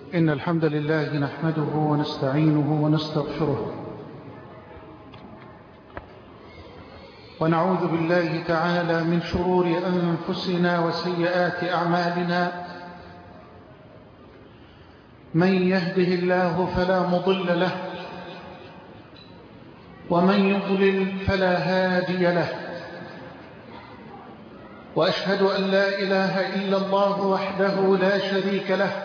إن الحمد لله نحمده ونستعينه ونستغفره ونعوذ بالله تعالى من شرور أنفسنا وسيئات أعمالنا. من يهده الله فلا مضل له ومن يضلل فلا هادي له، وأشهد أن لا إله إلا الله وحده لا شريك له،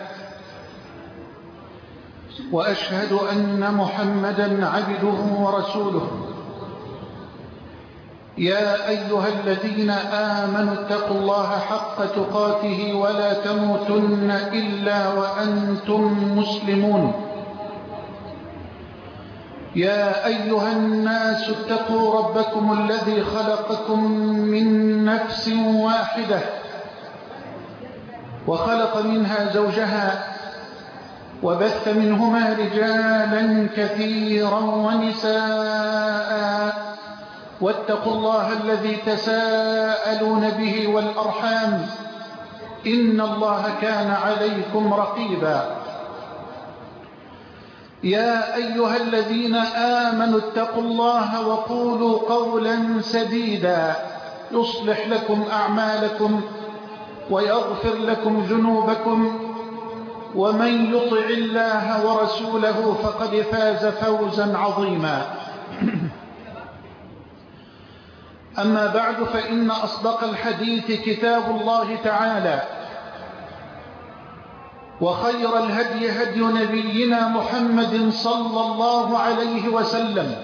وأشهد أن محمدا عبده ورسوله. يا أيها الذين آمنوا اتقوا الله حق تقاته ولا تموتن إلا وأنتم مسلمون. يا أيها الناس اتقوا ربكم الذي خلقكم من نفس واحدة وخلق منها زوجها وبث منهما رجالا كثيرا ونساء، واتقوا الله الذي تساءلون به والأرحام إن الله كان عليكم رقيبا. يا أيها الذين آمنوا اتقوا الله وقولوا قولا سديدا يصلح لكم أعمالكم ويغفر لكم ذنوبكم، ومن يطع الله ورسوله فقد فاز فوزا عظيما. أما بعد، فإن أصدق الحديث كتاب الله تعالى، وخير الهدي هدي نبينا محمد صلى الله عليه وسلم،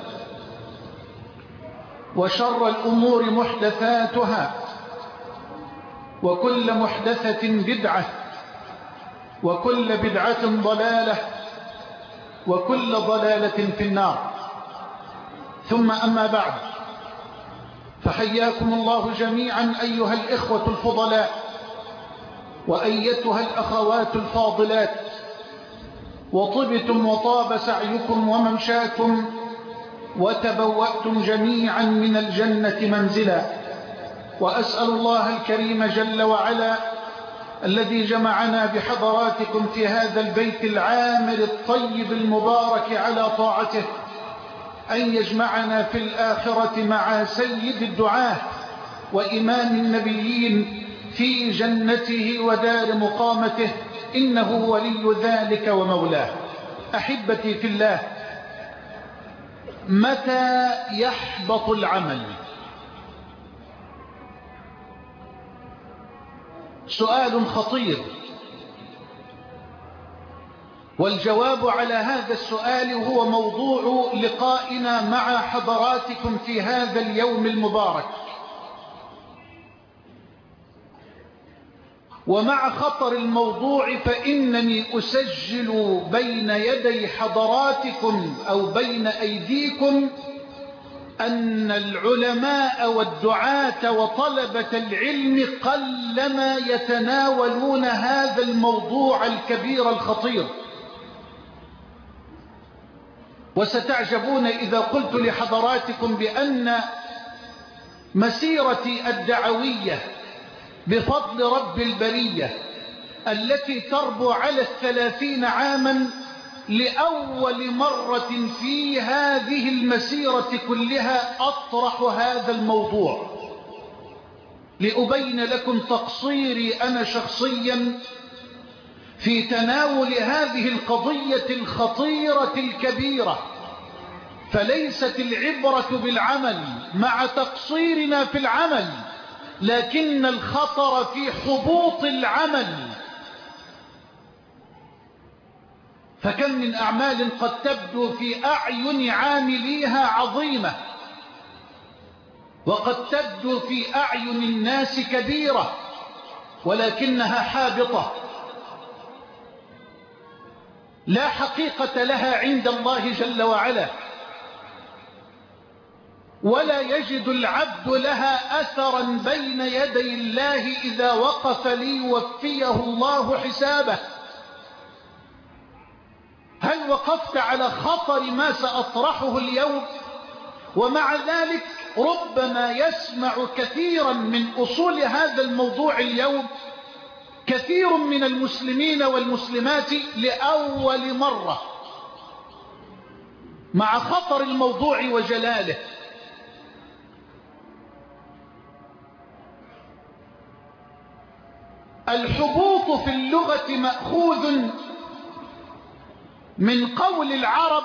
وشر الأمور محدثاتها، وكل محدثة بدعة، وكل بدعة ضلالة، وكل ضلالة في النار. ثم أما بعد، فحياكم الله جميعا أيها الإخوة الفضلاء وأيتها الأخوات الفاضلات، وطبتم وطاب سعيكم وممشاكم، وتبوأتم جميعا من الجنة منزلا. وأسأل الله الكريم جل وعلا الذي جمعنا بحضراتكم في هذا البيت العامر الطيب المبارك على طاعته أن يجمعنا في الآخرة مع سيد الدعاة وإمام النبيين في جنته ودار مقامته، إنه ولي ذلك ومولاه. أحبتي في الله، متى يحبط العمل؟ سؤال خطير، والجواب على هذا السؤال هو موضوع لقائنا مع حضراتكم في هذا اليوم المبارك. ومع خطر الموضوع فإنني أسجل بين يدي حضراتكم أو بين أيديكم أن العلماء والدعاة وطلبة العلم قلما يتناولون هذا الموضوع الكبير الخطير. وستعجبون إذا قلت لحضراتكم بأن مسيرتي الدعوية بفضل رب البرية التي تربو على 30 عاما، لأول مرة في هذه المسيرة كلها أطرح هذا الموضوع لأبين لكم تقصيري أنا شخصيا في تناول هذه القضية الخطيرة الكبيرة. فليست العبرة بالعمل مع تقصيرنا في العمل، لكن الخطر في حبوط العمل. فكم من أعمال قد تبدو في أعين عامليها عظيمة، وقد تبدو في أعين الناس كبيرة، ولكنها حابطة لا حقيقة لها عند الله جل وعلا، ولا يجد العبد لها أثرا بين يدي الله إذا وقف ليوفيه الله حسابه. هل وقفت على خطر ما سأطرحه اليوم؟ ومع ذلك ربما يسمع كثيرا من أصول هذا الموضوع اليوم كثير من المسلمين والمسلمات لأول مرة مع خطر الموضوع وجلاله. الحبوط في اللغة مأخوذ من قول العرب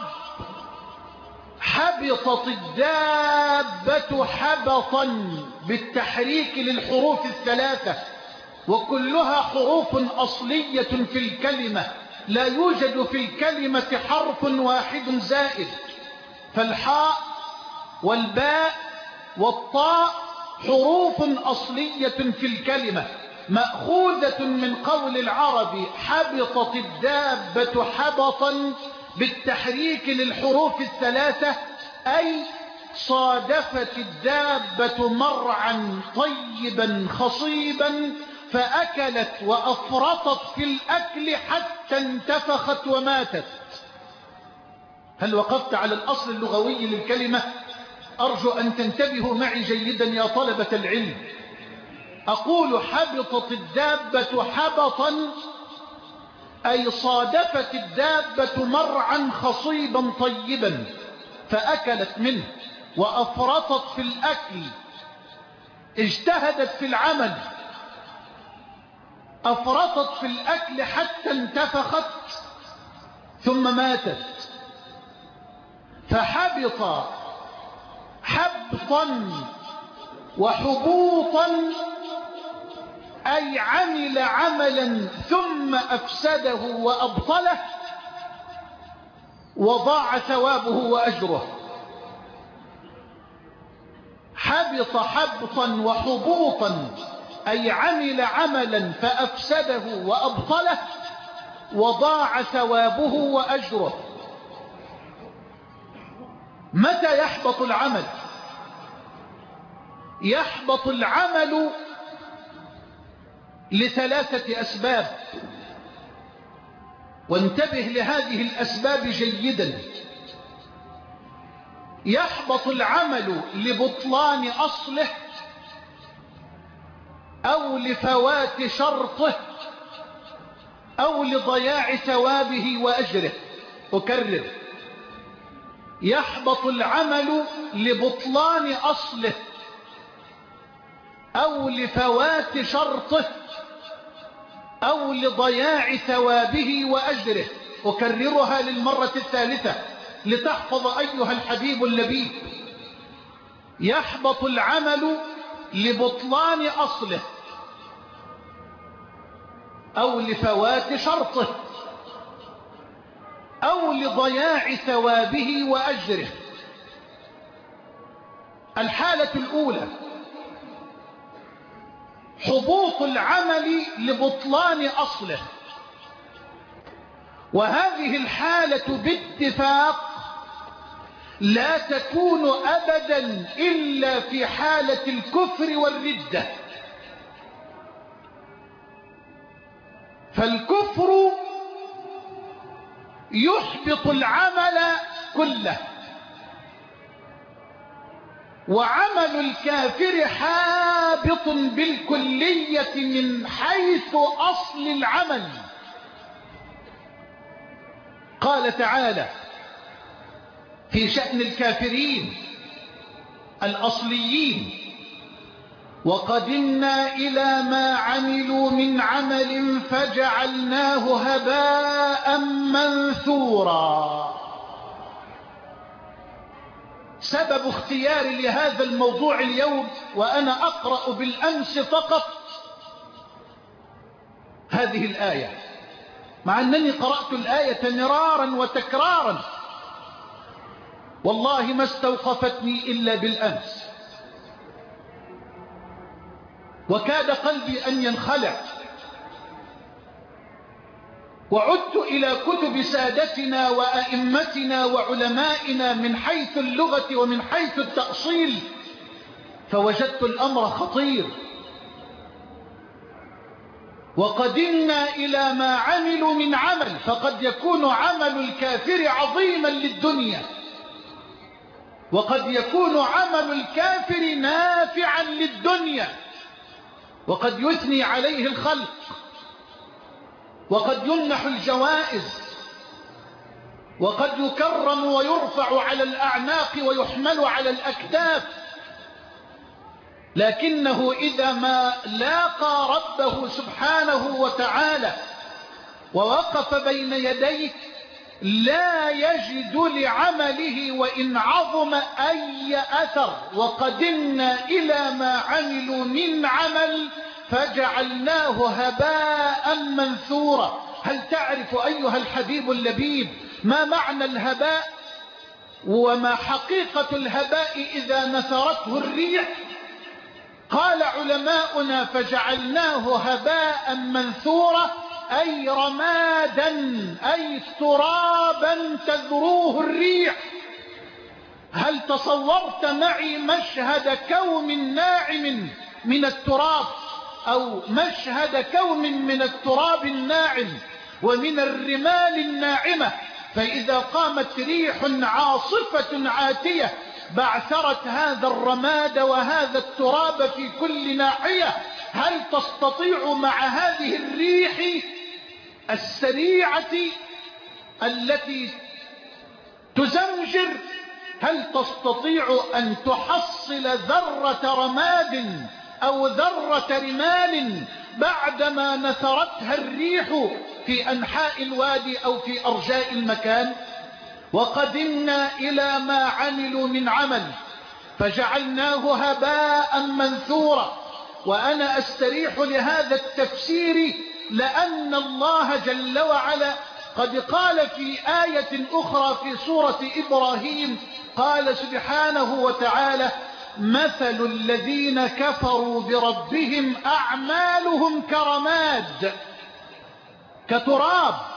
حبطت الدابة حبطا بالتحريك للحروف الثلاثة، وكلها حروف أصلية في الكلمة، لا يوجد في الكلمة حرف واحد زائد، فالحاء والباء والطاء حروف أصلية في الكلمة مأخوذة من قول العرب حبطت الدابة حبطا بالتحريك للحروف الثلاثة، أي صادفت الدابة مرعا طيبا خصيبا فأكلت وأفرطت في الأكل حتى انتفخت وماتت. هل وقفت على الأصل اللغوي للكلمة؟ أرجو أن تنتبهوا معي جيدا يا طلبة العلم. أقول حبطت الدابة حبطا أي صادفت الدابة مرعا خصيبا طيبا فأكلت منه وأفرطت في الأكل، اجتهدت في العمل، أفرطت في الأكل حتى انتفخت ثم ماتت. فحبط حبطا وحبوطا أي عمل عملا ثم أفسده وأبطله وضاع ثوابه وأجره. حبط حبطا وحبوطا أي عمل عملا فأفسده وأبطله وضاع ثوابه وأجره. متى يحبط العمل؟ يحبط العمل لثلاثة أسباب، وانتبه لهذه الأسباب جيدا. يحبط العمل لبطلان أصله أو لفوات شرطه أو لضياع ثوابه وأجره. أكرر: يحبط العمل لبطلان أصله أو لفوات شرطه أو لضياع ثوابه وأجره. أكررها للمرة الثالثة لتحفظ أيها الحبيب اللبيب. يحبط العمل لبطلان أصله أو لفوات شرطه أو لضياع ثوابه وأجره. الحالة الأولى حبوط العمل لبطلان أصله، وهذه الحالة باتفاق لا تكون أبدا إلا في حالة الكفر والردة. فالكفر يحبط العمل كله، وعمل الكافر حابط بالكلية من حيث أصل العمل. قال تعالى في شأن الكافرين الأصليين: وقدمنا إلى ما عملوا من عمل فجعلناه هباء منثورا. سبب اختياري لهذا الموضوع اليوم وأنا أقرأ بالأمس فقط هذه الآية، مع أنني قرأت الآية مرارا وتكرارا، والله ما استوقفتني إلا بالأمس، وكاد قلبي أن ينخلع. وعدت إلى كتب سادتنا وأئمتنا وعلمائنا من حيث اللغة ومن حيث التأصيل، فوجدت الأمر خطير. وقدمنا إلى ما عملوا من عمل، فقد يكون عمل الكافر عظيما للدنيا، وقد يكون عمل الكافر نافعا للدنيا، وقد يثني عليه الخلق وقد يمنح الجوائز، وقد يكرم ويرفع على الأعناق ويحمل على الأكتاف، لكنه إذا ما لاقى ربه سبحانه وتعالى ووقف بين يديه لا يجد لعمله وإن عظم أي أثر. وقدمنا إلى ما عملوا من عمل فجعلناه هباء منثورا. هل تعرف أيها الحبيب اللبيب ما معنى الهباء وما حقيقة الهباء إذا نثرته الريح؟ قال علماؤنا فجعلناه هباء منثورا أي رمادا، أي ترابا تذروه الريح. هل تصورت معي مشهد كوم ناعم من التراب، أو مشهد كوم من التراب الناعم ومن الرمال الناعمة، فإذا قامت ريح عاصفة عاتية بعثرت هذا الرماد وهذا التراب في كل ناحية، هل تستطيع مع هذه الريح السريعة التي تزمجر، هل تستطيع أن تحصل ذرة رماد أو ذرة رمال بعدما نثرتها الريح في أنحاء الوادي أو في أرجاء المكان؟ وقدمنا إلى ما عملوا من عمل فجعلناه هباء منثورا. وأنا أستريح لهذا التفسير لأن الله جل وعلا قد قال في آية أخرى في سورة إبراهيم، قال سبحانه وتعالى: مثل الذين كفروا بربهم أعمالهم كرماد، كتراب.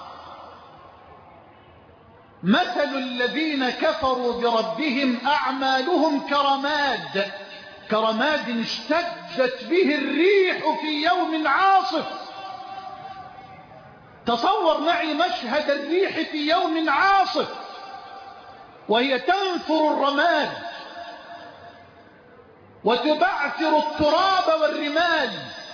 مثل الذين كفروا بربهم أعمالهم كرماد، كرماد اشتدت به الريح في يوم عاصف. تصور معي مشهد الريح في يوم عاصف وهي تنثر الرماد وتبعثر التراب والرمال.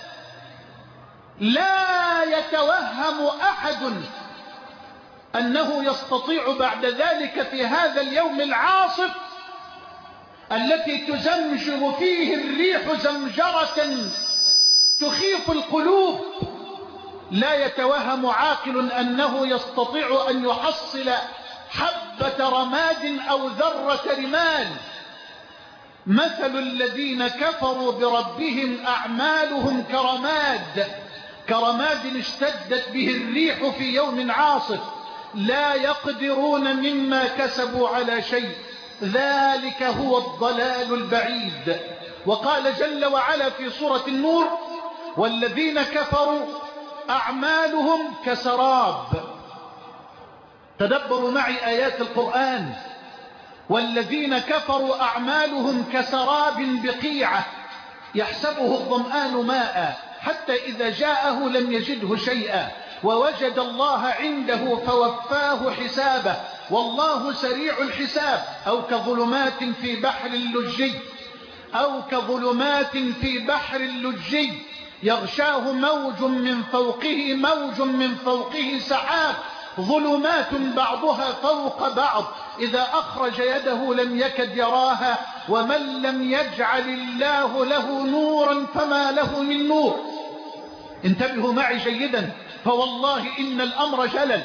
لا يتوهم أحد أنه يستطيع بعد ذلك في هذا اليوم العاصف التي تزمجر فيه الريح زمجرة تخيف القلوب، لا يتوهم عاقل أنه يستطيع أن يحصل حبة رماد أو ذرة رمال. مثل الذين كفروا بربهم أعمالهم كرماد، كرماد اشتدت به الريح في يوم عاصف، لا يقدرون مما كسبوا على شيء، ذلك هو الضلال البعيد. وقال جل وعلا في سورة النور: والذين كفروا أعمالهم كسراب. تدبروا معي آيات القرآن: والذين كفروا أعمالهم كسراب بقيعة يحسبه الظمآن ماء حتى إذا جاءه لم يجده شيئا ووجد الله عنده فوفاه حسابه والله سريع الحساب. أو كظلمات في بحر اللجي، أو كظلمات في بحر اللجي يغشاه موج من فوقه موج من فوقه سحاب، ظلمات بعضها فوق بعض إذا أخرج يده لم يكد يراها، ومن لم يجعل الله له نورا فما له من نور. انتبهوا معي جيدا، فوالله إن الأمر جلل،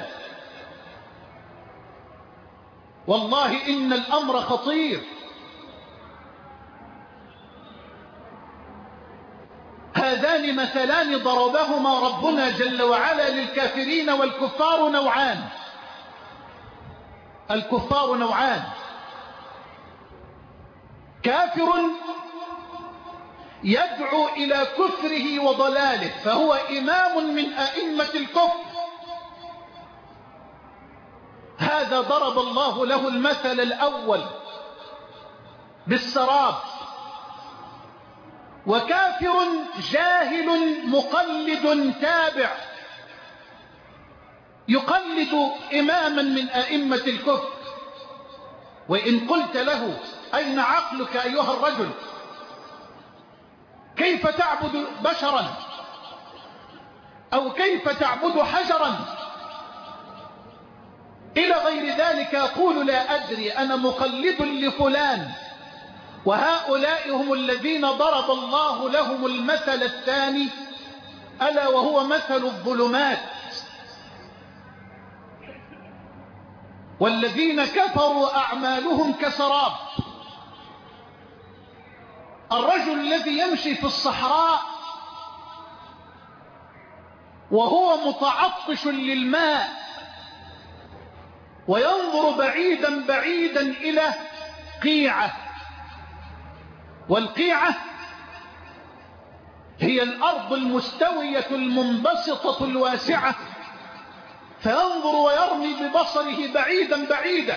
والله إن الأمر خطير. هذان مثلان ضربهما ربنا جل وعلا للكافرين، والكفار نوعان. الكفار نوعان: كافر يدعو إلى كفره وضلاله فهو إمام من أئمة الكفر، هذا ضرب الله له المثل الأول بالسراب. وكافر جاهل مقلد تابع يقلد إماما من أئمة الكفر، وإن قلت له: أين عقلك أيها الرجل؟ كيف تعبد بشرا؟ أو كيف تعبد حجرا إلى غير ذلك، يقول لا أدري، أنا مقلد لفلان. وهؤلاء هم الذين ضرب الله لهم المثل الثاني، ألا وهو مثل الظلمات. والذين كفروا أعمالهم كسراب. الرجل الذي يمشي في الصحراء وهو متعطش للماء وينظر بعيدا بعيدا إلى قيعة، والقيعة هي الأرض المستوية المنبسطة الواسعة، فينظر ويرمي ببصره بعيدا بعيدا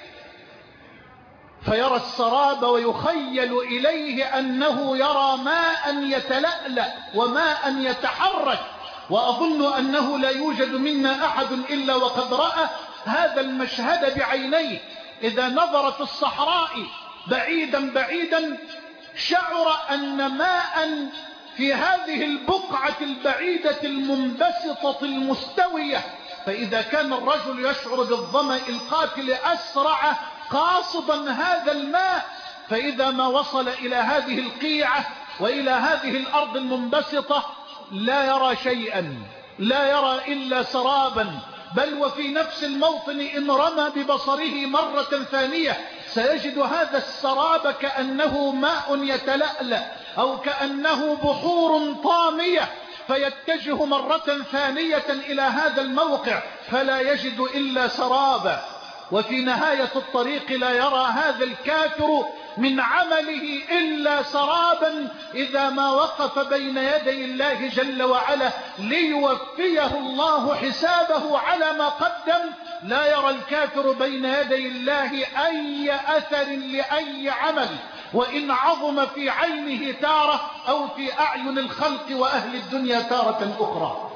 فيرى السراب ويخيل إليه أنه يرى ماء يتلألأ وماء يتحرك، وأظن أنه لا يوجد منا أحد إلا وقد رأى هذا المشهد بعينيه. إذا نظر في الصحراء بعيدا بعيدا شعر أن ماء في هذه البقعة البعيدة المنبسطة المستوية. فإذا كان الرجل يشعر بالظمأ القاتل أسرع قاصدا هذا الماء، فإذا ما وصل إلى هذه القيعة وإلى هذه الأرض المنبسطة لا يرى شيئا، لا يرى إلا سرابا، بل وفي نفس الموطن إن رمى ببصره مرة ثانية سيجد هذا السراب كأنه ماء يتلألأ أو كأنه بحور طامية، فيتجه مرة ثانية إلى هذا الموقع فلا يجد إلا سرابا. وفي نهاية الطريق لا يرى هذا الكافر من عمله إلا سرابا إذا ما وقف بين يدي الله جل وعلا ليوفيه الله حسابه على ما قدم. لا يرى الكافر بين يدي الله أي أثر لأي عمل، وإن عظم في عينه تارة أو في أعين الخلق وأهل الدنيا تارة أخرى.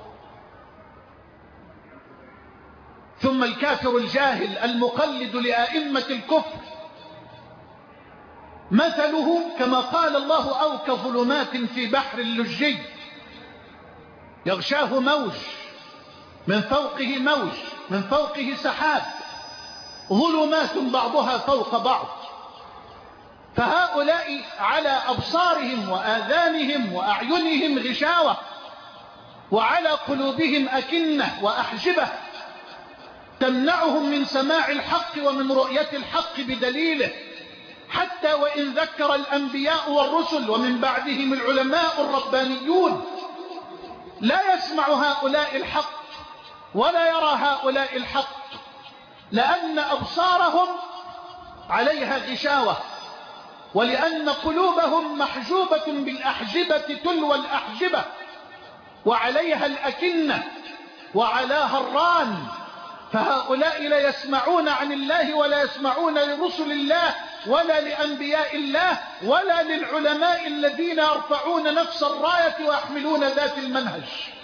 ثم الكافر الجاهل المقلد لأئمة الكفر مثله كما قال الله أو كظلمات في بحر اللجي يغشاه موج من فوقه موج من فوقه سحاب، ظلمات بعضها فوق بعض. فهؤلاء على أبصارهم وآذانهم وأعينهم غشاوة، وعلى قلوبهم أكنة وأحجبة تمنعهم من سماع الحق ومن رؤية الحق بدليله، حتى وإن ذكر الأنبياء والرسل ومن بعدهم العلماء الربانيون لا يسمع هؤلاء الحق ولا يرى هؤلاء الحق، لأن أبصارهم عليها غشاوة، ولأن قلوبهم محجوبة بالأحجبة تلو الأحجبة، وعليها الأكنة وعلاها الران. فهؤلاء لا يسمعون عن الله ولا يسمعون لرسل الله ولا لأنبياء الله ولا للعلماء الذين يرفعون نفس الراية ويحملون ذات المنهج.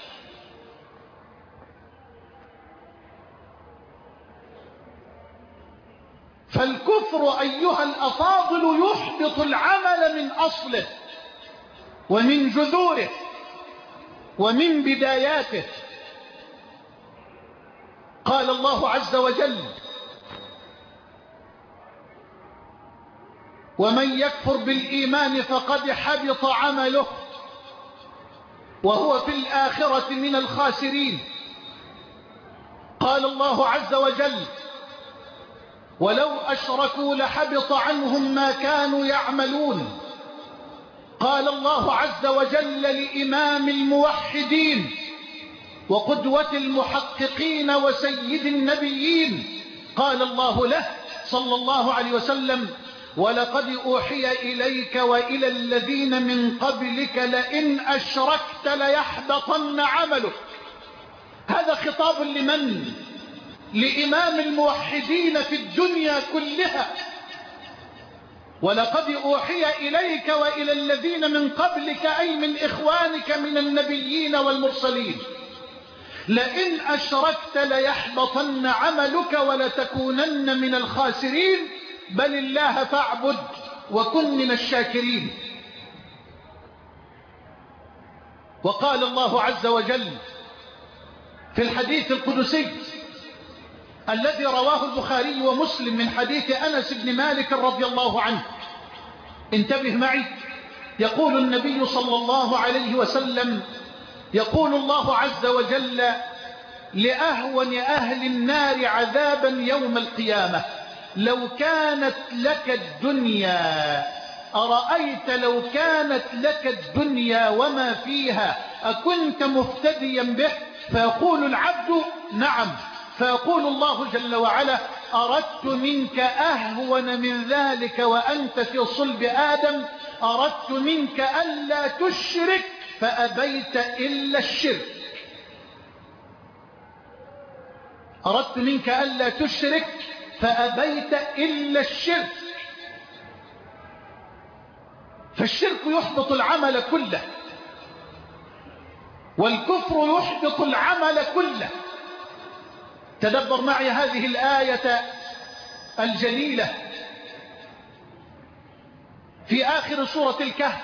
فالكفر أيها الأفاضل يحبط العمل من أصله ومن جذوره ومن بداياته. قال الله عز وجل: ومن يكفر بالإيمان فقد حبط عمله وهو في الآخرة من الخاسرين. قال الله عز وجل: ولو أشركوا لحبط عنهم ما كانوا يعملون. قال الله عز وجل لإمام الموحدين وقدوة المحققين وسيد النبيين، قال الله له صلى الله عليه وسلم: ولقد أوحي إليك وإلى الذين من قبلك لئن أشركت ليحبطن عملك. هذا خطاب لمن؟ لإمام الموحدين في الدنيا كلها. ولقد أوحي إليك وإلى الذين من قبلك أي من إخوانك من النبيين والمرسلين لئن أشركت ليحبطن عملك ولتكونن من الخاسرين، بل الله فاعبد وكن من الشاكرين. وقال الله عز وجل في الحديث القدسي الذي رواه البخاري ومسلم من حديث أنس بن مالك رضي الله عنه، انتبه معي، يقول النبي صلى الله عليه وسلم: يقول الله عز وجل لأهون أهل النار عذابا يوم القيامة: لو كانت لك الدنيا، أرأيت لو كانت لك الدنيا وما فيها أكنت مفتديا به؟ فيقول العبد: نعم. فيقول الله جل وعلا: أردت منك أهون من ذلك وأنت في صلب آدم، أردت منك ألا تشرك فأبيت إلا الشرك. أردت منك ألا تشرك فأبيت إلا الشرك. فالشرك يحبط العمل كله، والكفر يحبط العمل كله. تدبر معي هذه الآية الجليلة في آخر سورة الكهف،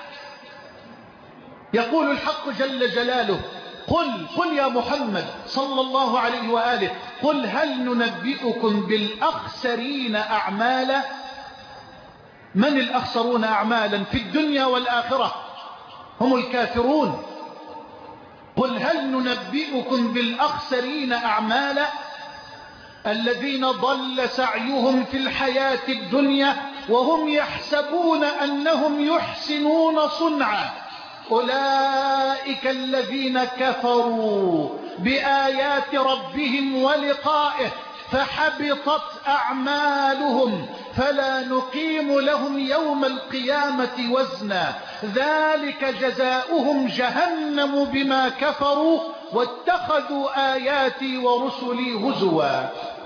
يقول الحق جل جلاله: قل يا محمد صلى الله عليه وآله، قل هل ننبئكم بالأخسرين أعمالا؟ من الأخسرون أعمالا في الدنيا والآخرة؟ هم الكافرون. قل هل ننبئكم بالأخسرين أعمالا؟ الذين ضل سعيهم في الحياة الدنيا وهم يحسبون أنهم يحسنون صنعا، أولئك الذين كفروا بآيات ربهم ولقائه فحبطت أعمالهم فلا نقيم لهم يوم القيامة وزنا، ذلك جزاؤهم جهنم بما كفروا واتخذوا آياتي ورسلي هزوا.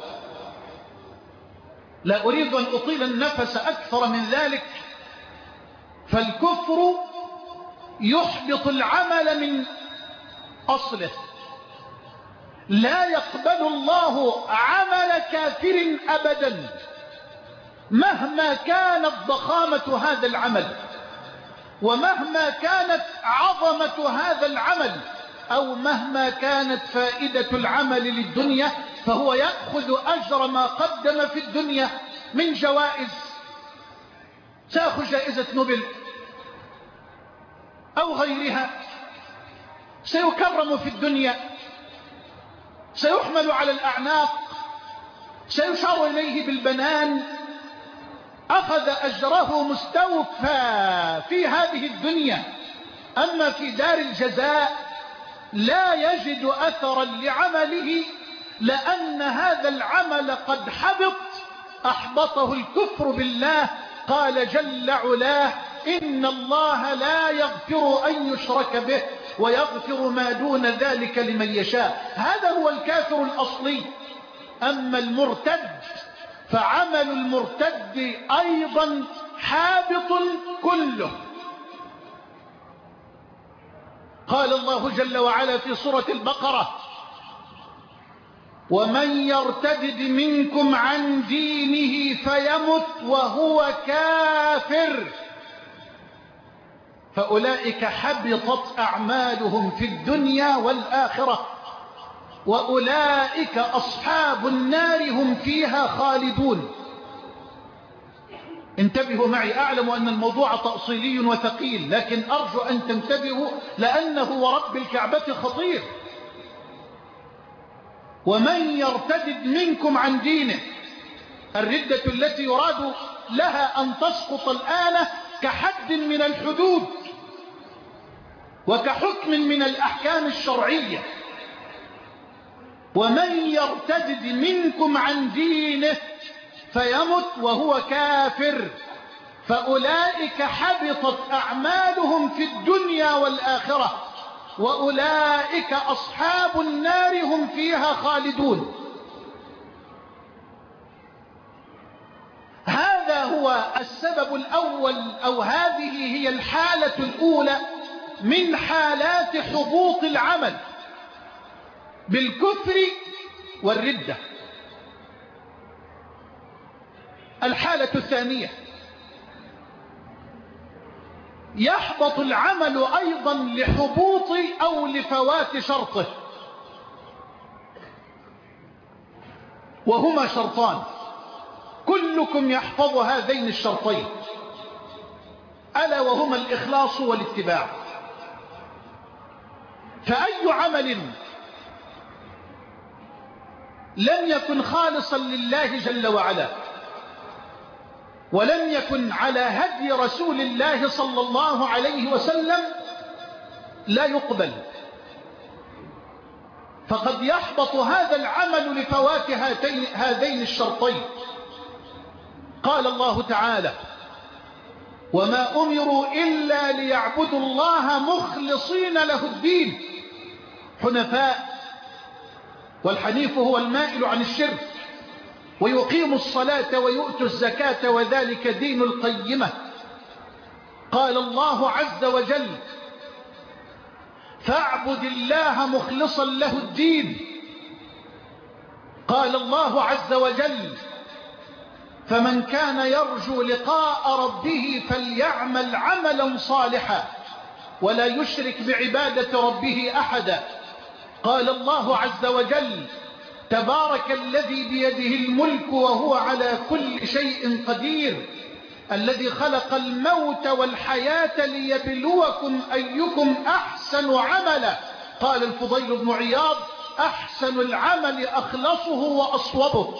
لا أريد أن أطيل النفس أكثر من ذلك، فالكفر يحبط العمل من أصله. لا يقبل الله عمل كافر أبدا مهما كانت ضخامة هذا العمل، ومهما كانت عظمة هذا العمل، أو مهما كانت فائدة العمل للدنيا، فهو يأخذ أجر ما قدم في الدنيا من جوائز. سيأخذ جائزة نوبل أو غيرها، سيكرم في الدنيا، سيحمل على الأعناق، سيشار إليه بالبنان، أخذ أجره مستوفى في هذه الدنيا. أما في دار الجزاء لا يجد أثرا لعمله، لأن هذا العمل قد أحبطه الكفر بالله. قال جل علاه: إن الله لا يغفر أن يشرك به ويغفر ما دون ذلك لمن يشاء. هذا هو الكافر الأصلي. أما المرتد فعمل المرتد أيضا حابط كله. قال الله جل وعلا في سورة البقرة: ومن يرتد منكم عن دينه فيمت وهو كافر فأولئك حبطت أعمالهم في الدنيا والآخرة وأولئك أصحاب النار هم فيها خالدون. انتبهوا معي، أعلم أن الموضوع تأصيلي وثقيل، لكن أرجو أن تنتبهوا لأنه ورب الكعبة خطير. ومن يرتد منكم عن دينه، الردة التي يراد لها أن تسقط الآن كحد من الحدود وكحكم من الأحكام الشرعية. ومن يرتد منكم عن دينه فيمت وهو كافر فأولئك حبطت أعمالهم في الدنيا والآخرة وأولئك أصحاب النار هم فيها خالدون. هذا هو السبب الأول، أو هذه هي الحالة الأولى من حالات حبوط العمل بالكفر والردة. الحالة الثانية يحبط العمل أيضا لحبوط أو لفوات شرطه، وهما شرطان كلكم يحفظ هذين الشرطين، ألا وهما الإخلاص والاتباع. فأي عمل لم يكن خالصا لله جل وعلا ولم يكن على هدي رسول الله صلى الله عليه وسلم لا يقبل، فقد يحبط هذا العمل لفوات هذين الشرطين. قال الله تعالى: وما أمروا إلا ليعبدوا الله مخلصين له الدين حنفاء، والحنيف هو المائل عن الشرك، ويقيموا الصلاة ويؤتوا الزكاة وذلك دين القيمة. قال الله عز وجل: فاعبد الله مخلصا له الدين. قال الله عز وجل: فمن كان يرجو لقاء ربه فليعمل عملا صالحا ولا يشرك بعبادة ربه أحدا. قال الله عز وجل: تبارك الذي بيده الملك وهو على كل شيء قدير، الذي خلق الموت والحياة ليبلوكم أيكم أحسن عملا. قال الفضيل بن عياض: أحسن العمل أخلصه وأصوبه.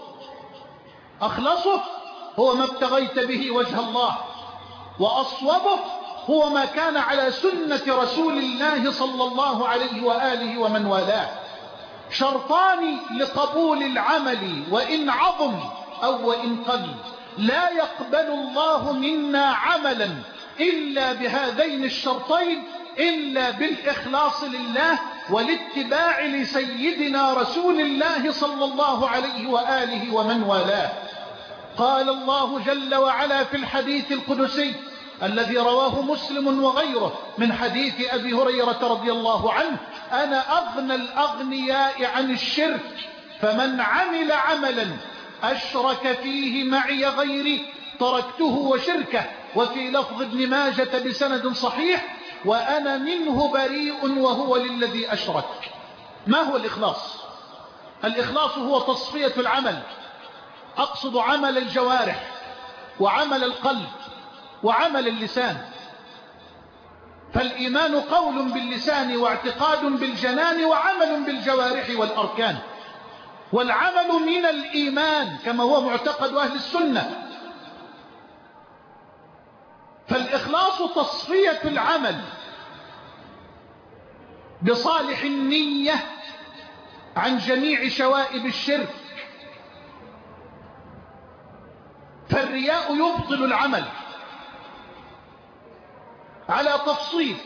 أخلصه هو ما ابتغيت به وجه الله، وأصوبه هو ما كان على سنة رسول الله صلى الله عليه وآله ومن والاه. شرطان لقبول العمل وإن عظم أو وإن قل، لا يقبل الله منا عملا إلا بهذين الشرطين، إلا بالإخلاص لله والاتباع لسيدنا رسول الله صلى الله عليه وآله ومن والاه. قال الله جل وعلا في الحديث القدسي الذي رواه مسلم وغيره من حديث أبي هريرة رضي الله عنه: أنا أغنى الأغنياء عن الشرك، فمن عمل عملا أشرك فيه معي غيري تركته وشركه. وفي لفظ ابن ماجة بسند صحيح: وأنا منه بريء وهو للذي أشرك. ما هو الإخلاص؟ الإخلاص هو تصفية العمل، أقصد عمل الجوارح وعمل القلب وعمل اللسان. فالإيمان قول باللسان واعتقاد بالجنان وعمل بالجوارح والأركان، والعمل من الإيمان كما هو معتقد أهل السنة. فالإخلاص تصفية العمل بصالح النية عن جميع شوائب الشرك. فالرياء يبطل العمل على تفصيل: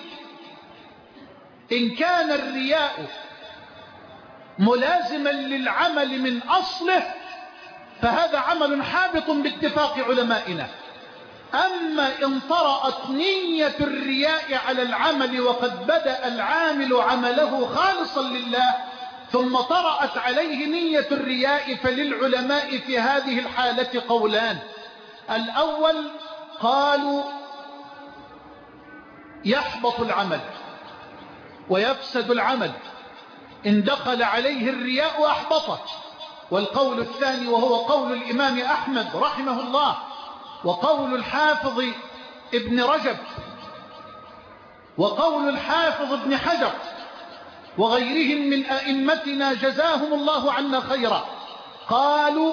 إن كان الرياء ملازما للعمل من أصله فهذا عمل حابط باتفاق علمائنا. أما إن طرأت نية الرياء على العمل وقد بدأ العامل عمله خالصا لله ثم طرأت عليه نية الرياء، فللعلماء في هذه الحالة قولان: الأول قالوا يحبط العمل ويفسد العمل إن دخل عليه الرياء أحبطه. والقول الثاني وهو قول الإمام أحمد رحمه الله وقول الحافظ ابن رجب وقول الحافظ ابن حجر وغيرهم من أئمتنا جزاهم الله عنا خيرا، قالوا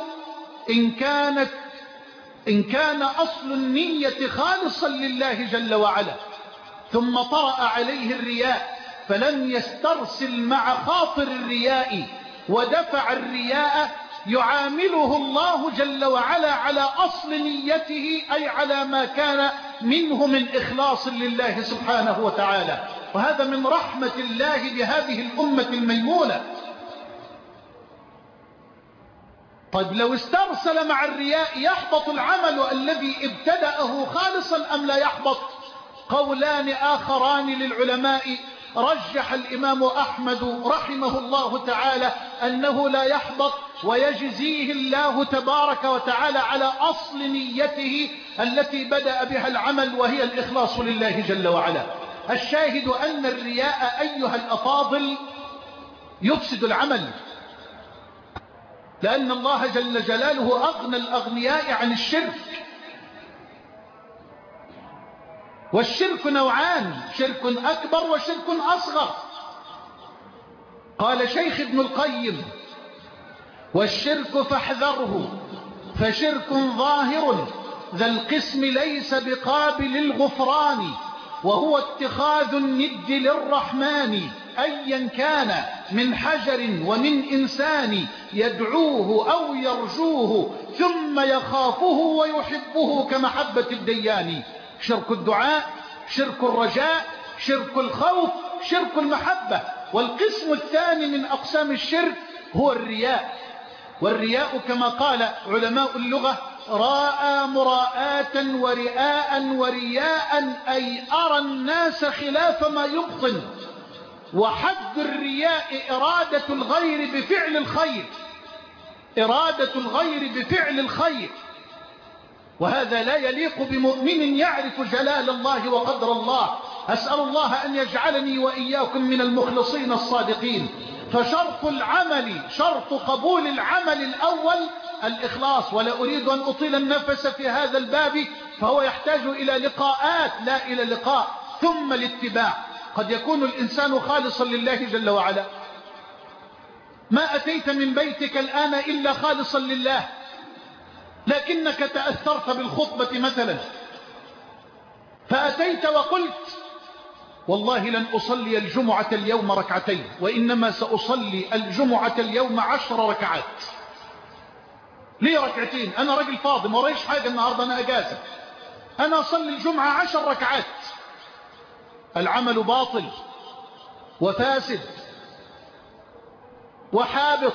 إن كان أصل النية خالصا لله جل وعلا ثم طرأ عليه الرياء فلم يسترسل مع خاطر الرياء ودفع الرياء، يعامله الله جل وعلا على أصل نيته، أي على ما كان منه من إخلاص لله سبحانه وتعالى. وهذا من رحمة الله بهذه الأمة الميمونة. طيب لو استرسل مع الرياء يحبط العمل الذي ابتدأه خالصا أم لا يحبط؟ قولان آخران للعلماء رجح الإمام أحمد رحمه الله تعالى أنه لا يحبط، ويجزيه الله تبارك وتعالى على أصل نيته التي بدأ بها العمل، وهي الإخلاص لله جل وعلا. الشاهد أن الرياء أيها الأفاضل يفسد العمل، لأن الله جل جلاله أغنى الأغنياء عن الشرك. والشرك نوعان: شرك أكبر وشرك أصغر. قال شيخ ابن القيم: والشرك فاحذره، فشرك ظاهر ذا القسم ليس بقابل الغفران، وهو اتخاذ الند للرحمن أيا كان من حجر ومن إنسان، يدعوه أو يرجوه ثم يخافه ويحبه كمحبة الديان. شرك الدعاء، شرك الرجاء، شرك الخوف، شرك المحبة. والقسم الثاني من أقسام الشرك هو الرياء. والرياء كما قال علماء اللغة: راء مراءة ورئاء ورياء، أي أرى الناس خلاف ما يبطن. وحد الرياء إرادة الغير بفعل الخير، إرادة الغير بفعل الخير، وهذا لا يليق بمؤمن يعرف جلال الله وقدر الله. أسأل الله أن يجعلني وإياكم من المخلصين الصادقين. فشرط العمل، شرط قبول العمل الأول الإخلاص. ولا أريد أن أطيل النفس في هذا الباب، فهو يحتاج إلى لقاءات لا إلى لقاء. ثم الاتباع. قد يكون الإنسان خالصا لله جل وعلا، ما أتيت من بيتك الآن إلا خالصا لله، لكنك تأثرت بالخطبة مثلا، فأتيت وقلت: والله لن أصلي الجمعة اليوم ركعتين، وإنما سأصلي الجمعة اليوم 10 ركعات. ليه ركعتين؟ أنا رجل فاضي، ما رأيش حاجة النهاردة، أنا أجازة، أنا أصلي الجمعة 10 ركعات. العمل باطل وفاسد وحابط.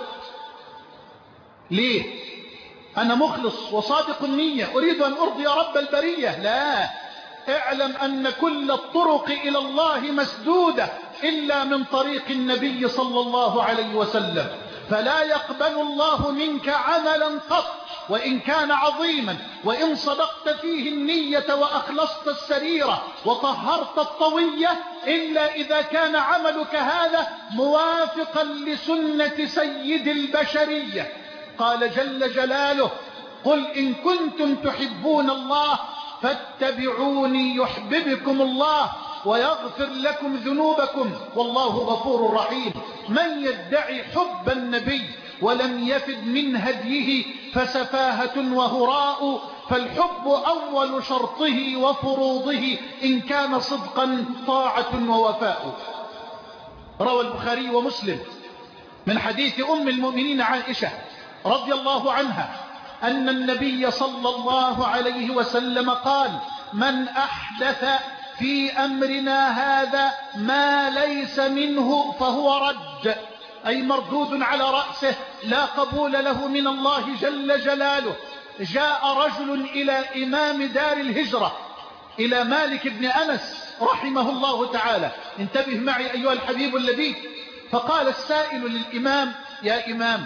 ليه؟ أنا مخلص وصادق النية، أريد أن أرضي رب البرية. لا، اعلم أن كل الطرق إلى الله مسدودة إلا من طريق النبي صلى الله عليه وسلم. فلا يقبل الله منك عملا قط وإن كان عظيما، وإن صدقت فيه النية وأخلصت السريرة وطهرت الطوية، إلا إذا كان عملك هذا موافقا لسنة سيد البشرية. قال جل جلاله: قل إن كنتم تحبون الله فاتبعوني يحببكم الله ويغفر لكم ذنوبكم والله غفور رحيم. من يدعي حب النبي ولم يفد من هديه فسفاهة وهراء، فالحب أول شرطه وفروضه إن كان صدقا طاعة ووفاء. روى البخاري ومسلم من حديث أم المؤمنين عائشة رضي الله عنها أن النبي صلى الله عليه وسلم قال: من أحدث في أمرنا هذا ما ليس منه فهو رد، أي مردود على رأسه، لا قبول له من الله جل جلاله. جاء رجل إلى إمام دار الهجرة، إلى مالك بن أنس رحمه الله تعالى، انتبه معي أيها الحبيب اللبيب. فقال السائل للإمام: يا إمام،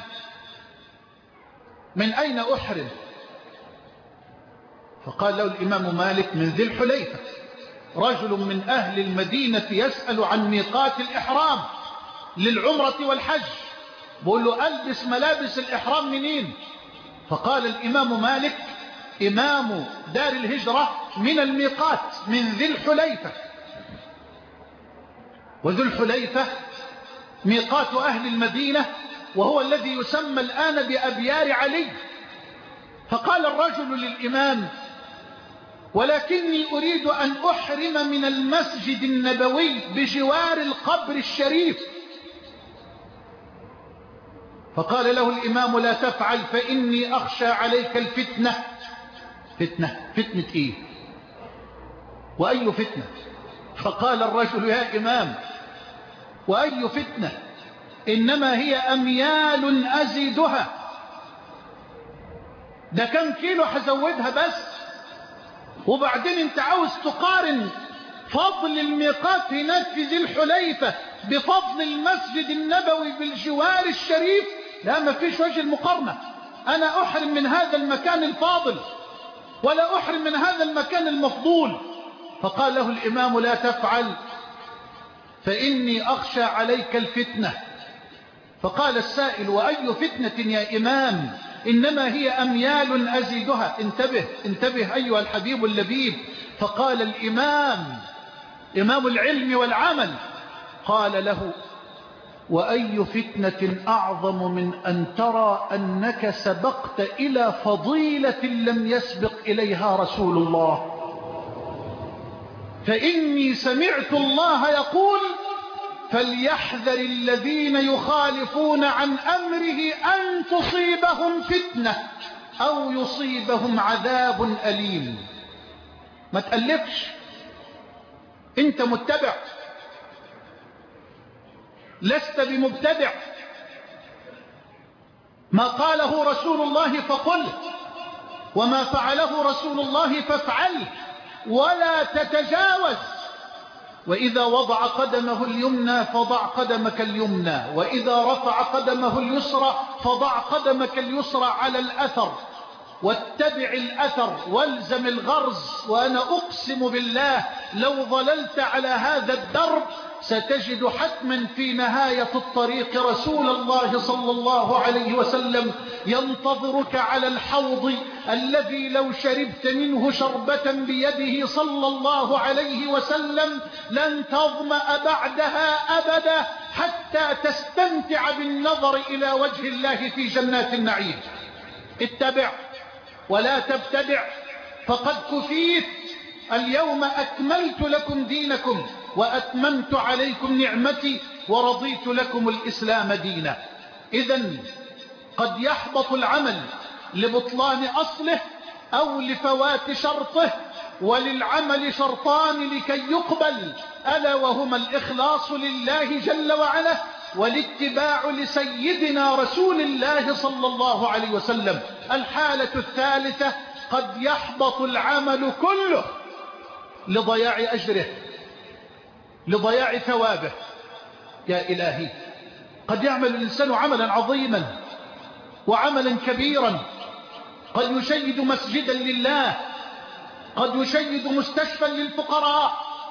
من أين أحرم؟ فقال له الإمام مالك: من ذي الحليفة. رجل من أهل المدينة يسأل عن ميقات الإحرام للعمرة والحج، بقول له: ألبس ملابس الإحرام منين؟ فقال الإمام مالك إمام دار الهجرة: من الميقات، من ذي الحليفة. وذو الحليفة ميقات أهل المدينة، وهو الذي يسمى الآن بأبيار علي. فقال الرجل للإمام: ولكني أريد أن أحرم من المسجد النبوي بجوار القبر الشريف. فقال له الإمام: لا تفعل، فإني أخشى عليك الفتنة. فتنة إيه؟ وأي فتنة؟ فقال الرجل: يا إمام، وأي فتنة؟ إنما هي أميال أزيدها، ده كم كيلو هزودها بس، وبعدين انت عاوز تقارن فضل الميقات هناك في ذي الحليفة بفضل المسجد النبوي بالجوار الشريف، لا ما فيش وجه المقارنة. أنا أحرم من هذا المكان الفاضل ولا أحرم من هذا المكان المفضول. فقال له الإمام لا تفعل فإني أخشى عليك الفتنة. فقال السائل وأي فتنة يا إمام؟ إنما هي أميال أزيدها. انتبه انتبه أيها الحبيب اللبيب. فقال الإمام إمام العلم والعمل قال له وأي فتنة أعظم من أن ترى أنك سبقت إلى فضيلة لم يسبق إليها رسول الله. فإني سمعت الله يقول فليحذر الذين يخالفون عن أمره أن تصيبهم فتنة أو يصيبهم عذاب أليم. ما تألفش، أنت متبع لست بمبتدع. ما قاله رسول الله فقل، وما فعله رسول الله فافعل، ولا تتجاوز. وإذا وضع قدمه اليمنى فضع قدمك اليمنى، وإذا رفع قدمه اليسرى فضع قدمك اليسرى على الأثر، واتبع الأثر والزم الغرز. وأنا أقسم بالله لو ظللت على هذا الدرب ستجد حتما في نهاية الطريق رسول الله صلى الله عليه وسلم ينتظرك على الحوض الذي لو شربت منه شربة بيده صلى الله عليه وسلم لن تظمأ بعدها أبدا حتى تستمتع بالنظر إلى وجه الله في جنات النعيم. اتبع ولا تبتدع، فقد كفيت. اليوم أكملت لكم دينكم وأتممت عليكم نعمتي ورضيت لكم الإسلام دينا. إذن قد يحبط العمل لبطلان أصله أو لفوات شرطه، وللعمل شرطان لكي يقبل، ألا وهما الإخلاص لله جل وعلا والاتباع لسيدنا رسول الله صلى الله عليه وسلم. الحالة الثالثة قد يحبط العمل كله لضياع أجره، لضياع ثوابه. يا إلهي، قد يعمل الإنسان عملا عظيما وعملا كبيرا، قد يشيد مسجدا لله، قد يشيد مستشفى للفقراء،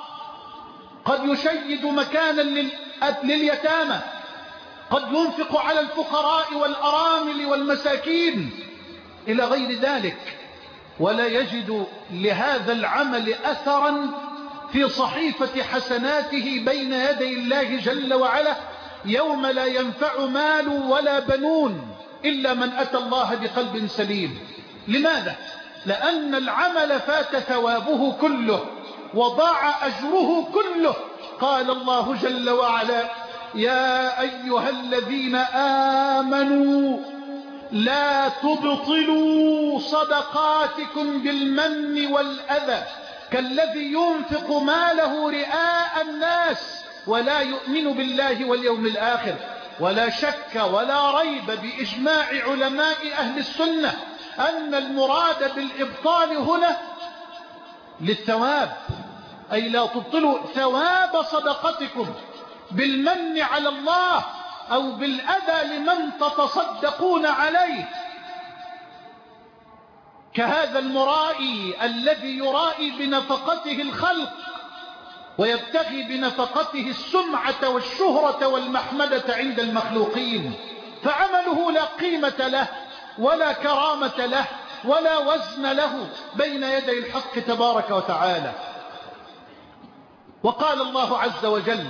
قد يشيد مكانا لليتامى، قد ينفق على الفقراء والأرامل والمساكين إلى غير ذلك، ولا يجد لهذا العمل أثرا في صحيفة حسناته بين يدي الله جل وعلا يوم لا ينفع مال ولا بنون إلا من أتى الله بقلب سليم. لماذا؟ لأن العمل فات ثوابه كله وضاع أجره كله. قال الله جل وعلا يا أيها الذين آمنوا لا تبطلوا صدقاتكم بالمن والأذى كالذي ينفق ماله رئاء الناس ولا يؤمن بالله واليوم الآخر. ولا شك ولا ريب بإجماع علماء أهل السنة أن المراد بالإبطال هنا للثواب، أي لا تبطلوا ثواب صدقتكم بالمن على الله أو بالأذى لمن تتصدقون عليه، كهذا المرائي الذي يرائي بنفقته الخلق ويبتغي بنفقته السمعة والشهرة والمحمدة عند المخلوقين، فعمله لا قيمة له ولا كرامة له ولا وزن له بين يدي الحق تبارك وتعالى. وقال الله عز وجل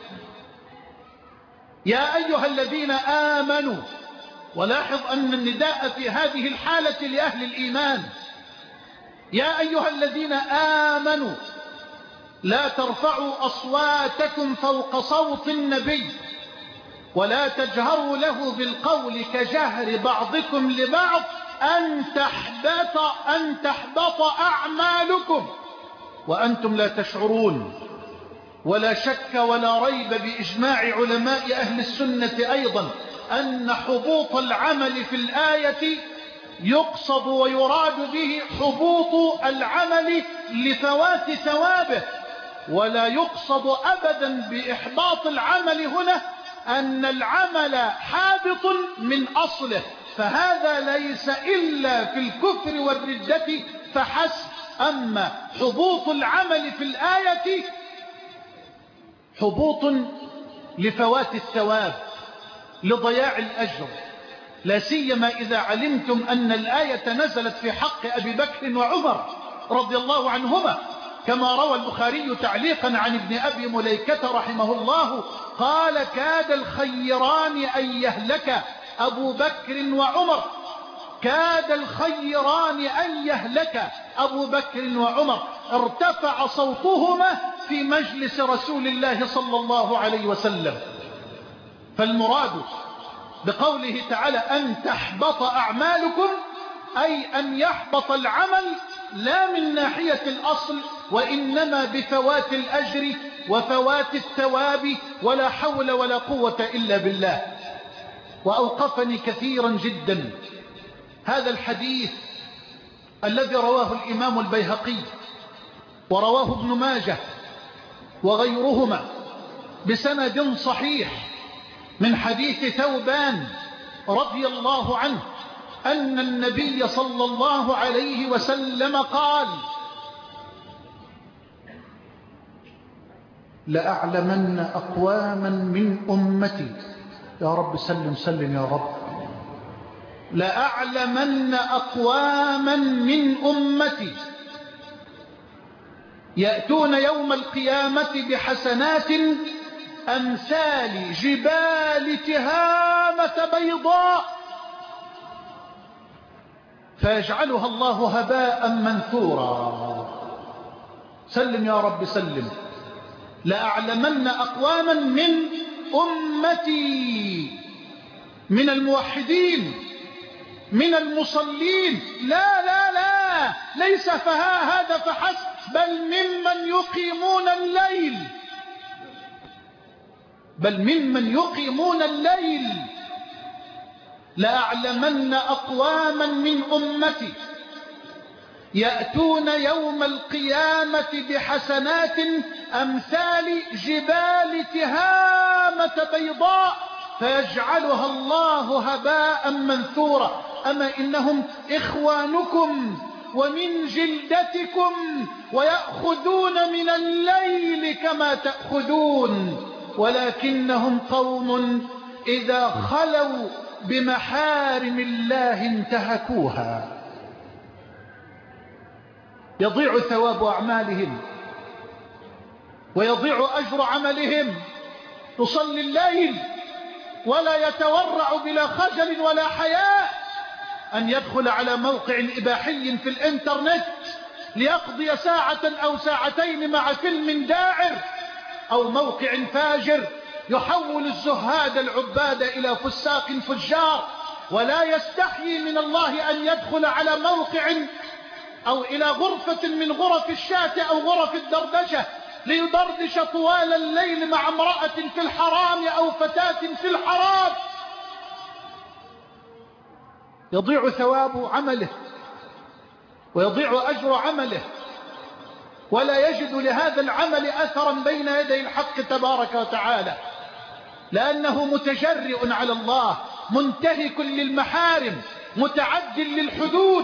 يا أيها الذين آمنوا، ولاحظ أن النداء في هذه الحالة لأهل الإيمان، يا أيها الذين آمنوا لا ترفعوا أصواتكم فوق صوت النبي ولا تجهروا له بالقول كجهر بعضكم لبعض أن تحبط أعمالكم وأنتم لا تشعرون. ولا شك ولا ريب بإجماع علماء أهل السنة أيضا أن حبوط العمل في الآية يقصد ويراد به حبوط العمل لفوات ثوابه، ولا يقصد أبدا بإحباط العمل هنا أن العمل حابط من أصله، فهذا ليس إلا في الكفر والردة فحسب. أما حبوط العمل في الآية حبوط لفوات الثواب، لضياع الأجر، لا سيما إذا علمتم أن الآية نزلت في حق أبي بكر وعمر رضي الله عنهما، كما روى البخاري تعليقا عن ابن أبي مليكة رحمه الله قال: كاد الخيران أن يهلك أبو بكر وعمر، كاد الخيران أن يهلك أبو بكر وعمر، ارتفع صوتهما في مجلس رسول الله صلى الله عليه وسلم. فالمراد بقوله تعالى أن تحبط أعمالكم أي أن يحبط العمل، لا من ناحية الأصل، وإنما بفوات الأجر وفوات الثواب، ولا حول ولا قوة إلا بالله. وأوقفني كثيرا جدا هذا الحديث الذي رواه الإمام البيهقي ورواه ابن ماجه وغيرهما بسند صحيح من حديث ثوبان رضي الله عنه أن النبي صلى الله عليه وسلم قال: لأعلمن أقواما من أمتي، يا رب سلم سلم يا رب، لأعلمن أقواما من أمتي يأتون يوم القيامة بحسنات أمثال جبال تهامة بيضاء فيجعلها الله هباء منثورا. سلم يا رب سلم. لأعلمن أقواما من أمتي، من الموحدين، من المصلين، لا لا لا، ليس هذا فحسب، بل ممن يقيمون الليل، بل ممن يقيمون الليل. لأعلمن أقواما من أمتي يأتون يوم القيامة بحسنات أمثال جبال تهامة بيضاء فيجعلها الله هباء منثورا. أما إنهم إخوانكم ومن جلدتكم ويأخذون من الليل كما تأخذون، ولكنهم قوم إذا خلوا بمحارم الله انتهكوها. يضيع ثواب أعمالهم ويضيع أجر عملهم. تصلي الليل ولا يتورع بلا خجل ولا حياء أن يدخل على موقع إباحي في الإنترنت ليقضي ساعة أو ساعتين مع فيلم داعر، أو موقع فاجر يحول الزهاد العباد إلى فساق فجار، ولا يستحيي من الله أن يدخل على موقع أو إلى غرفة من غرف الشاة أو غرف الدردشة ليدردش طوال الليل مع امرأة في الحرام أو فتاة في الحرام. يضيع ثواب عمله ويضيع أجر عمله، ولا يجد لهذا العمل أثرا بين يدي الحق تبارك وتعالى، لأنه متجرئ على الله، منتهك للمحارم، متعد للحدود.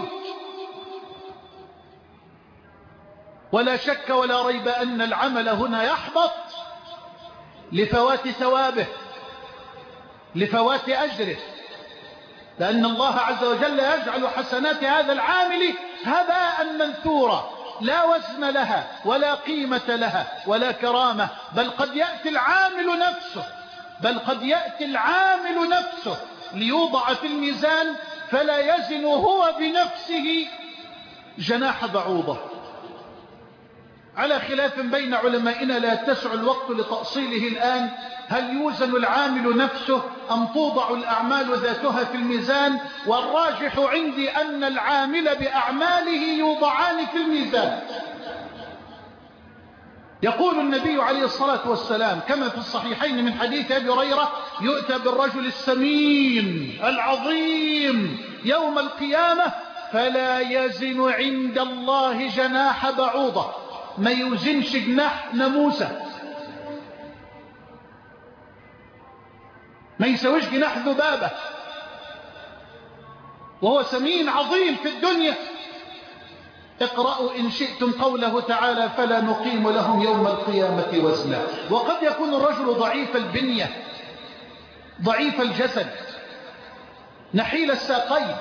ولا شك ولا ريب أن العمل هنا يحبط لفوات ثوابه، لفوات أجره، لأن الله عز وجل يجعل حسنات هذا العامل هباء منثورا، لا وزن لها ولا قيمة لها ولا كرامة. بل قد يأتي العامل نفسه ليوضع في الميزان فلا يزن هو بنفسه جناح بعوضة. على خلاف بين علمائنا لا يتسع الوقت لتأصيله الآن، هل يوزن العامل نفسه أم توضع الأعمال ذاتها في الميزان؟ والراجح عندي أن العامل بأعماله يوضعان في الميزان. يقول النبي عليه الصلاة والسلام كما في الصحيحين من حديث أبي هريرة: يؤتى بالرجل السمين العظيم يوم القيامة فلا يزن عند الله جناح بعوضة. ما يوزنش جناح ناموسة، ما يسويش جناح ذبابة، وهو سمين عظيم في الدنيا. اقرأوا إن شئتم قوله تعالى فلا نقيم لهم يوم القيامة وزنا. وقد يكون الرجل ضعيف البنية، ضعيف الجسد، نحيل الساقين،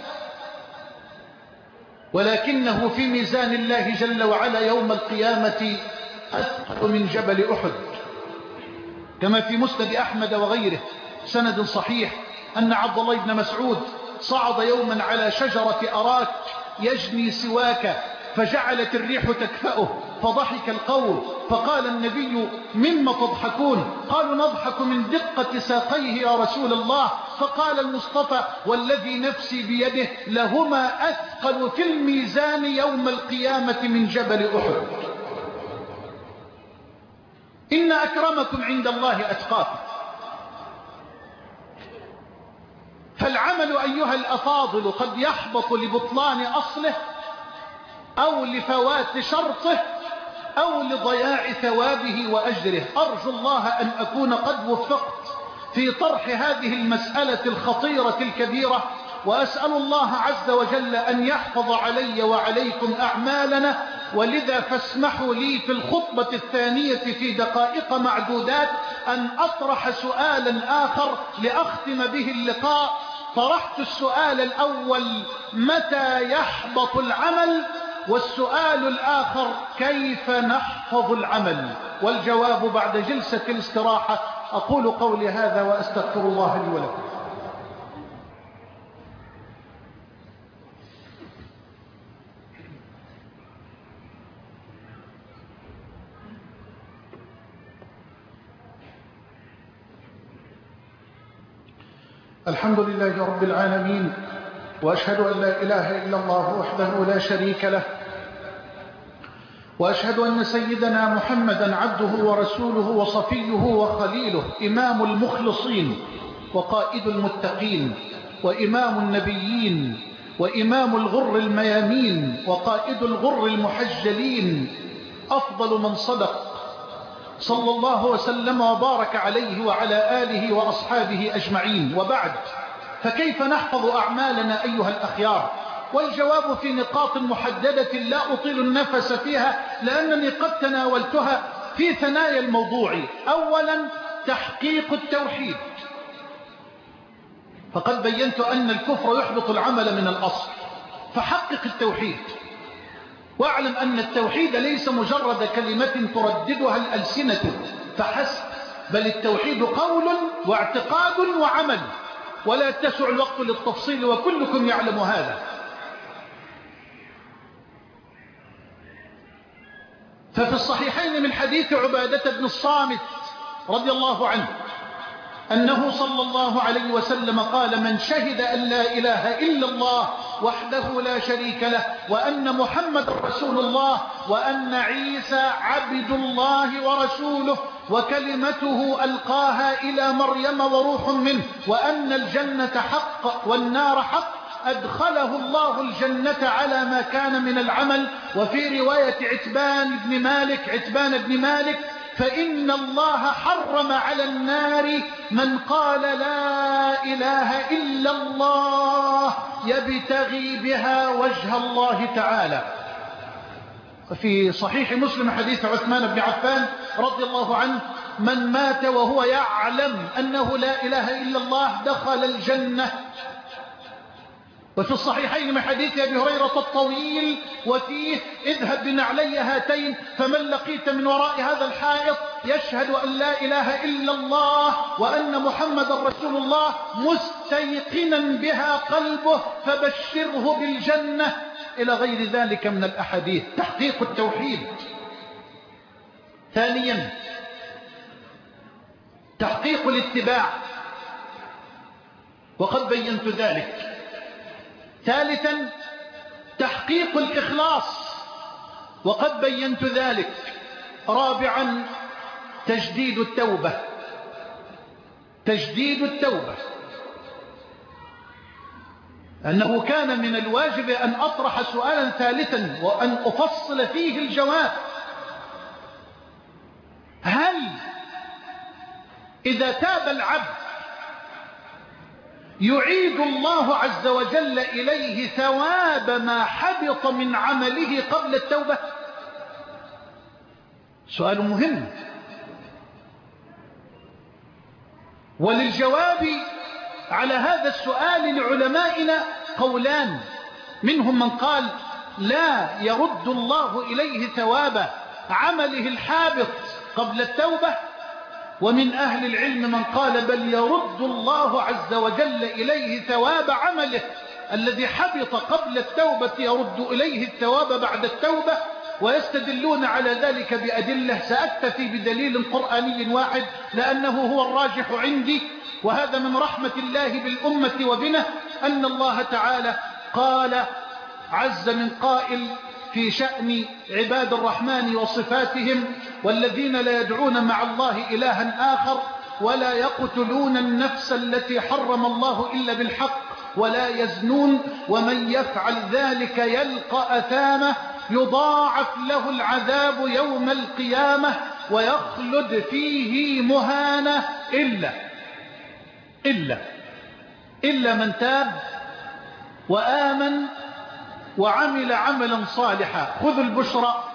ولكنه في ميزان الله جل وعلا يوم القيامة أثقل من جبل أحد، كما في مسند أحمد وغيره سند صحيح أن عبد الله بن مسعود صعد يوما على شجرة أراك يجني سواك، فجعلت الريح تكفأه فضحك القوم، فقال النبي مما تضحكون؟ قالوا نضحك من دقة ساقيه يا رسول الله. فقال المصطفى والذي نفسي بيده لهما أثقل في الميزان يوم القيامة من جبل أحد. إن أكرمكم عند الله أتقاكم. فالعمل أيها الأفاضل قد يحبط لبطلان أصله أو لفوات شرطه أو لضياع ثوابه وأجره. أرجو الله أن أكون قد وفقت في طرح هذه المسألة الخطيرة الكبيرة، وأسأل الله عز وجل أن يحفظ علي وعليكم أعمالنا. ولذا فاسمحوا لي في الخطبة الثانية في دقائق معدودات أن أطرح سؤالا آخر لأختم به اللقاء. طرحت السؤال الأول متى يحبط العمل، والسؤال الآخر كيف نحفظ العمل، والجواب بعد جلسة الاستراحة. أقول قولي هذا وأستغفر الله لي ولكم. الحمد لله رب العالمين، وأشهد أن لا إله إلا الله وحده لا شريك له، وأشهد أن سيدنا محمدا عبده ورسوله وصفيه وخليله، إمام المخلصين وقائد المتقين وإمام النبيين وإمام الغر الميامين وقائد الغر المحجلين، أفضل من صدق، صلى الله وسلم وبارك عليه وعلى آله وأصحابه أجمعين. وبعد، فكيف نحفظ أعمالنا أيها الأخيار؟ والجواب في نقاط محددة لا أطيل النفس فيها لأنني قد تناولتها في ثنايا الموضوع. أولا، تحقيق التوحيد، فقد بينت أن الكفر يحبط العمل من الأصل، فحقق التوحيد، واعلم أن التوحيد ليس مجرد كلمة ترددها الألسنة فحسب، بل التوحيد قول واعتقاد وعمل، ولا تسع الوقت للتفصيل وكلكم يعلم هذا. ففي الصحيحين من حديث عبادة بن الصامت رضي الله عنه أنه صلى الله عليه وسلم قال من شهد أن لا إله إلا الله وحده لا شريك له وأن محمد رسول الله وأن عيسى عبد الله ورسوله وكلمته ألقاها إلى مريم وروح منه وأن الجنة حق والنار حق أدخله الله الجنة على ما كان من العمل. وفي رواية عتبان بن مالك فإن الله حرم على النار من قال لا إله إلا الله يبتغي بها وجه الله تعالى. في صحيح مسلم حديث عثمان بن عفان رضي الله عنه من مات وهو يعلم أنه لا إله إلا الله دخل الجنة. وفي الصحيحين من حديث أبي هريرة الطويل وفيه اذهب بنعلي هاتين فمن لقيت من وراء هذا الحائط يشهد أن لا إله إلا الله وأن محمد رسول الله مستيقنا بها قلبه فبشره بالجنة، إلى غير ذلك من الأحاديث. تحقيق التوحيد. ثانيا، تحقيق الاتباع، وقد بينت ذلك. ثالثا، تحقيق الإخلاص، وقد بينت ذلك. رابعا، تجديد التوبة، أنه كان من الواجب أن أطرح سؤالا ثالثا وأن أفصل فيه الجواب، إذا تاب العبد يعيد الله عز وجل إليه ثواب ما حبط من عمله قبل التوبة؟ سؤال مهم. وللجواب على هذا السؤال لعلمائنا قولان، منهم من قال لا يرد الله إليه ثواب عمله الحابط قبل التوبة، ومن أهل العلم من قال بل يرد الله عز وجل إليه ثواب عمله الذي حبط قبل التوبة، يرد إليه الثواب بعد التوبة، ويستدلون على ذلك بأدلة. سأكتفي بدليل قرآني واحد لأنه هو الراجح عندي، وهذا من رحمة الله بالأمة وبنا أن الله تعالى قال عز من قائل في شأن عباد الرحمن وصفاتهم: والذين لا يدعون مع الله إلها آخر ولا يقتلون النفس التي حرم الله إلا بالحق ولا يزنون ومن يفعل ذلك يلقى أثامه يضاعف له العذاب يوم القيامة ويخلد فيه مهانة إلا من تاب وآمن وعمل عملا صالحا. خذوا البشرى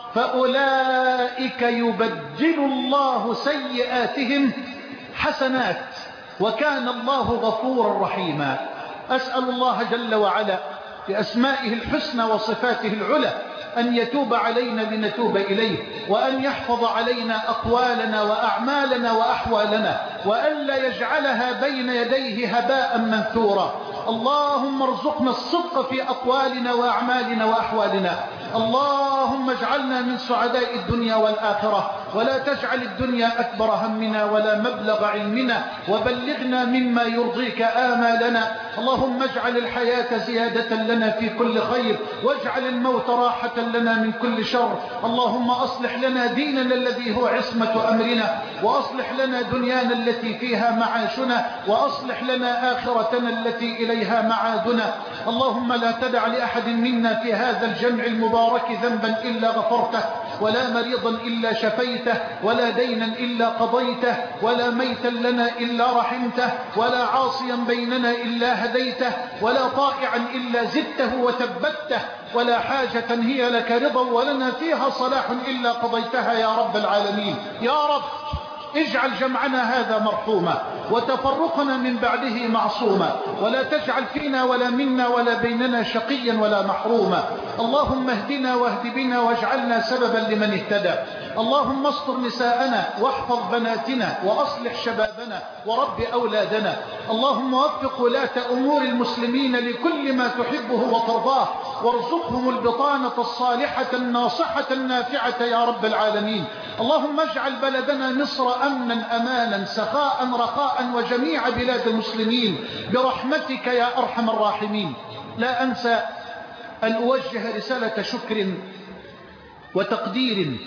فأولئك يبدل الله سيئاتهم حسنات وكان الله غفورا رحيما. أسأل الله جل وعلا بأسمائه الحسنى وصفاته العلى أن يتوب علينا لنتوب إليه، وأن يحفظ علينا أقوالنا وأعمالنا وأحوالنا، وأن لا يجعلها بين يديه هباء منثورا. اللهم ارزقنا الصدق في أقوالنا وأعمالنا وأحوالنا. اللهم اجعلنا من سعداء الدنيا والآخرة، ولا تجعل الدنيا أكبر همنا ولا مبلغ علمنا، وبلغنا مما يرضيك آمالنا. اللهم اجعل الحياة زيادة لنا في كل خير، واجعل الموت راحة لنا من كل شر. اللهم أصلح لنا ديننا الذي هو عصمة أمرنا، وأصلح لنا دنيانا التي فيها معاشنا، وأصلح لنا آخرتنا التي إليها معادنا. اللهم لا تدع لأحد منا في هذا الجمع المبارك ذنبا إلا غفرته، ولا مريضا إلا شفيته، ولا دينا إلا قضيته، ولا ميتا لنا إلا رحمته، ولا عاصيا بيننا إلا هديته، ولا طائعا إلا زدته وثبته، ولا حاجة هي لك رضا ولنا فيها صلاح إلا قضيتها يا رب العالمين. يا رب اجعل جمعنا هذا مرحوما وتفرقنا من بعده معصوما، ولا تجعل فينا ولا منا ولا بيننا شقيا ولا محروما. اللهم اهدنا واهد بنا واجعلنا سببا لمن اهتدى. اللهم استر نساءنا واحفظ بناتنا وأصلح شبابنا ورب أولادنا. اللهم وفق ولاة أمور المسلمين لكل ما تحبه وترضاه، وارزقهم البطانة الصالحة الناصحة النافعة يا رب العالمين. اللهم اجعل بلدنا مصر أمنا أمانا سخاء رخاء وجميع بلاد المسلمين برحمتك يا أرحم الراحمين. لا أنسى أن أوجه رسالة شكر وتقدير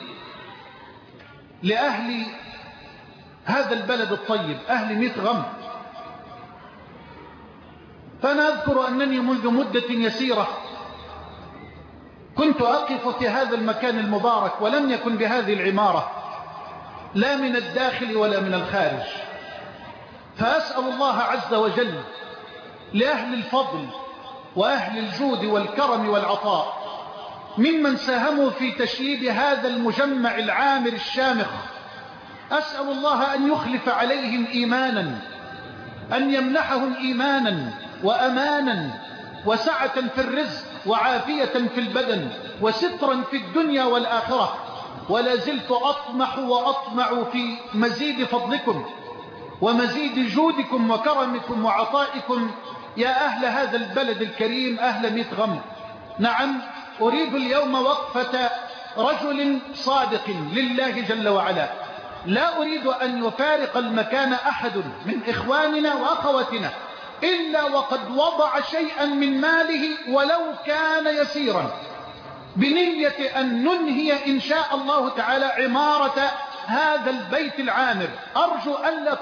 لأهل هذا البلد الطيب، أهل ميتغم. فأنا أذكر أنني منذ مدة يسيرة كنت أقف في هذا المكان المبارك، ولم يكن بهذه العمارة لا من الداخل ولا من الخارج، فأسأل الله عز وجل لأهل الفضل وأهل الجود والكرم والعطاء ممن ساهموا في تشييد هذا المجمع العامر الشامخ، أسأل الله أن يخلف عليهم إيمانا، أن يمنحهم إيمانا وأمانا وسعة في الرزق وعافية في البدن وسترا في الدنيا والآخرة. ولا زلت أطمح وأطمع في مزيد فضلكم ومزيد جودكم وكرمكم وعطائكم يا أهل هذا البلد الكريم، أهل ميتغم. نعم، أريد اليوم وقفة رجل صادق لله جل وعلا. لا أريد أن يفارق المكان أحد من إخواننا وأخواتنا إلا وقد وضع شيئا من ماله ولو كان يسيرا، بنية أن ننهي إن شاء الله تعالى عمارة هذا البيت العامر. أرجو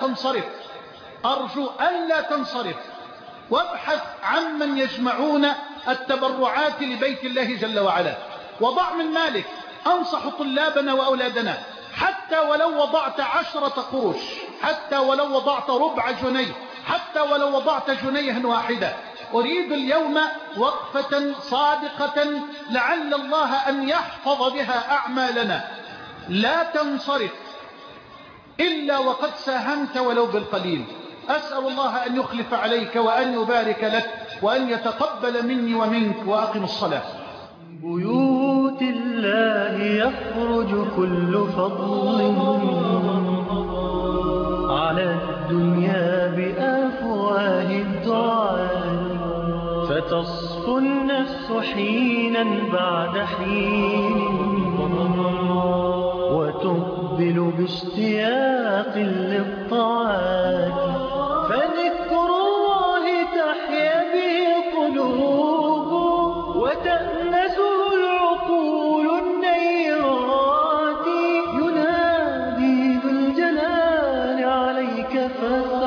ألا تنصرف وابحث عمن يجمعون التبرعات لبيت الله جل وعلا، وضع من مالك. أنصح طلابنا وأولادنا حتى ولو وضعت 10 قروش حتى ولو وضعت ربع جنيه، حتى ولو وضعت جنيه واحدة. أريد اليوم وقفة صادقة لعل الله أن يحفظ بها أعمالنا. لا تنصرف إلا وقد ساهمت ولو بالقليل. أسأل الله أن يخلف عليك وأن يبارك لك وأن يتقبل مني ومنك. وأقم الصلاة. بيوت الله يخرج كل فضل على الدنيا بأفواه الدعاء، فتصفو النفس حينا بعد حين وتقبل باشتياق للطاعات، فذكر الله تحيا به القلوب وتأنسه العقول النيرات. ينادي ذو الجلال عليك فلا